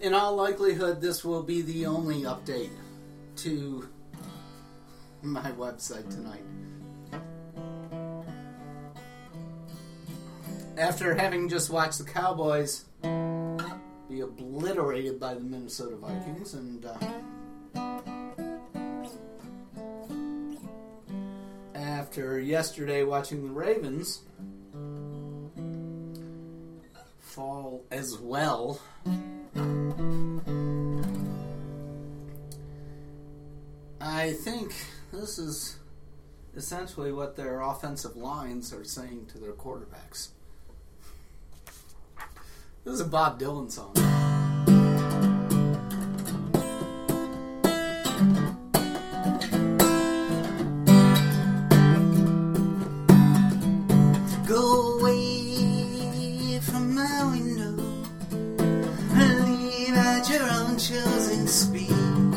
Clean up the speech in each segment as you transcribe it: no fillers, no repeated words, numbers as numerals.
in all likelihood, this will be the only update to my website tonight. After having just watched the Cowboys be obliterated by the Minnesota Vikings, and after yesterday watching the Ravens fall as well, I think this is essentially what their offensive lines are saying to their quarterbacks. This is a Bob Dylan song. Go away from my window and leave at your own chosen speed.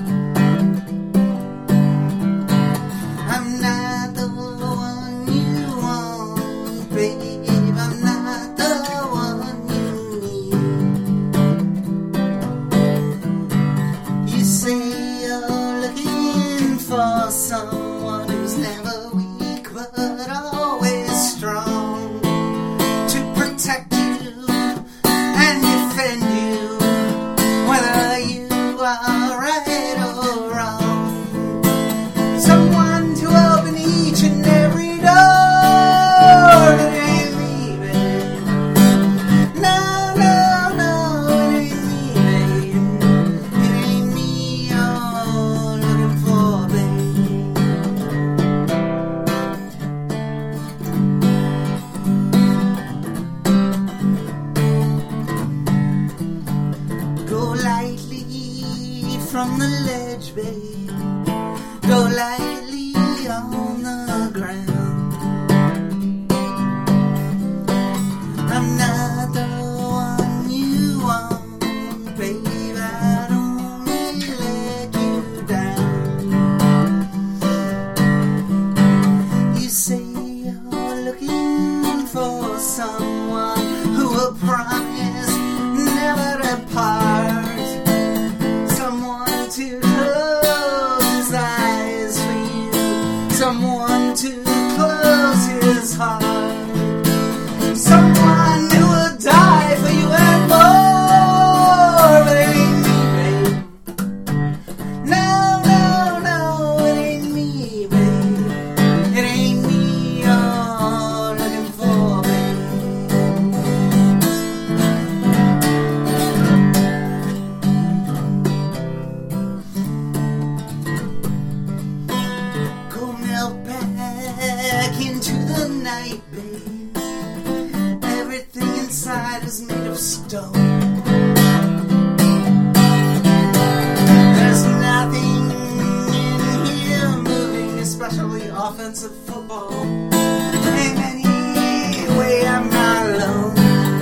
I'm not the one you want, babe. I'm not the one you need. You say you're looking for someone who's never weak but always strong, to protect you and defend you, whether you are right or wrong. Someone to open each and every door. It ain't me, babe. No, no, no, it ain't me, babe. It ain't me you're looking for, babe. Go lightly from the ledge, babe. Go lightly on the ground. I'm not the one you want, babe. I'd only let you down. You say you're looking for someone who will promise never to part. Someone to close his eyes for you. Someone to close his heart. Someone who will die for you and more. But it ain't me, babe. No, no, no, it ain't me, babe. It ain't me you're looking for, Go melt back into the night, babe. Everything inside is made of stone. There's nothing in here moving, especially offensive football. And anyway, I'm not alone.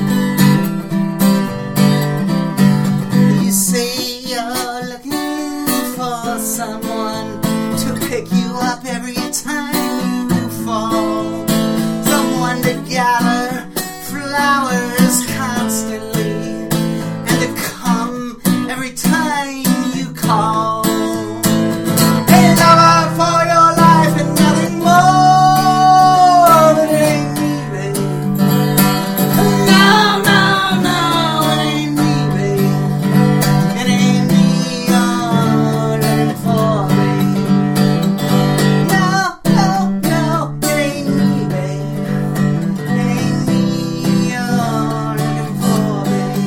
You say you're looking for someone to pick you up every time you fall. Someone to gather flowers constantly and to come every time you call. A lover for your life and nothing more. But it ain't me, babe. No, no, no, it ain't me, babe. It ain't me you're looking for, babe. No, no, no, it ain't me, babe. It ain't me you're looking for,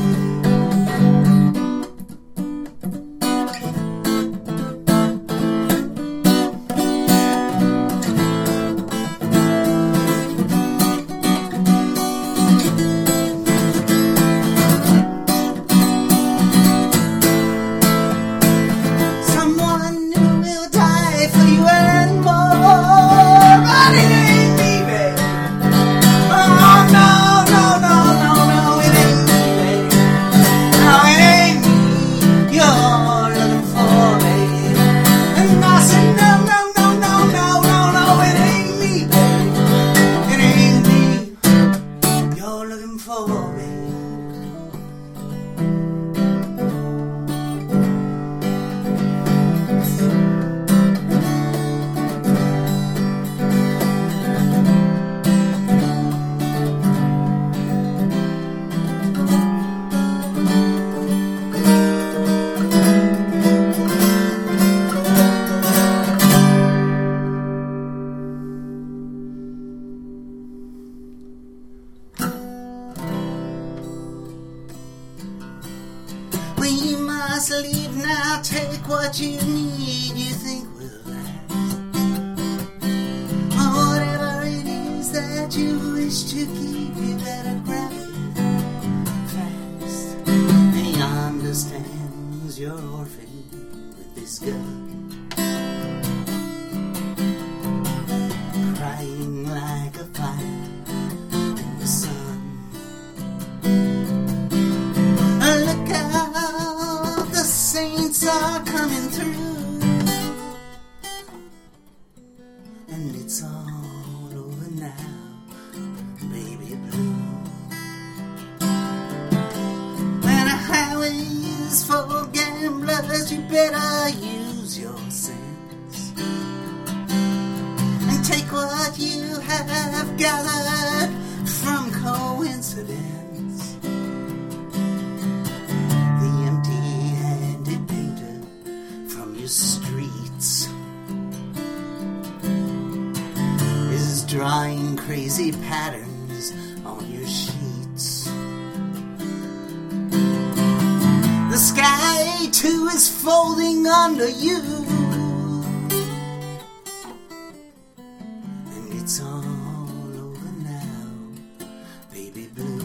someone who will die for you and more. But it ain't me, babe. Oh, no, no, no, no, no, it ain't me, babe. No, it ain't me you're looking for, babe. And I said, no, no, no, no, no, no, no, it ain't me, babe. It ain't me you're looking for, babe. must leave now, take what you need, you think will last. Whatever it is that you wish to keep, you better grab it fast. He understands you're orphaned with this girl, crying like a fire in the sun. Look out, the saints are coming through, and it's all over now, baby blue. When a highway is full of gamblers, you better use your sense and take what you have gathered from coincidence. Streets is drawing crazy patterns on your sheets. The sky too is folding under you, and it's all over now, baby blue.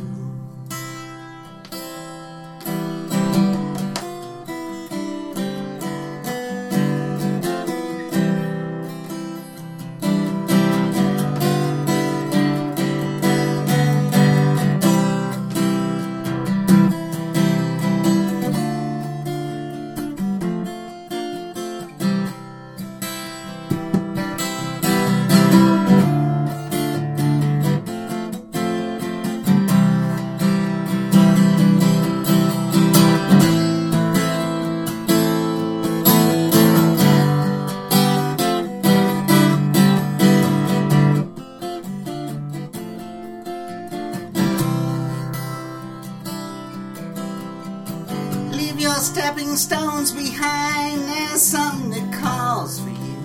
Leave your stepping stones behind, there's something that calls for you.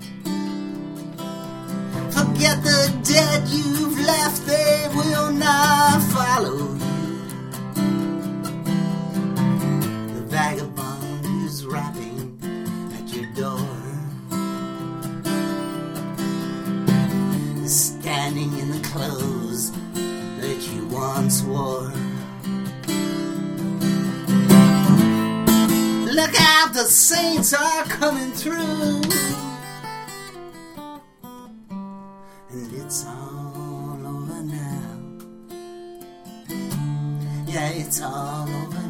Forget the dead you've left, they will not follow you. The vagabond who's rapping at your door is standing in the clothes that you once wore. Look out, the saints are coming through, and it's all over now. Yeah, it's all over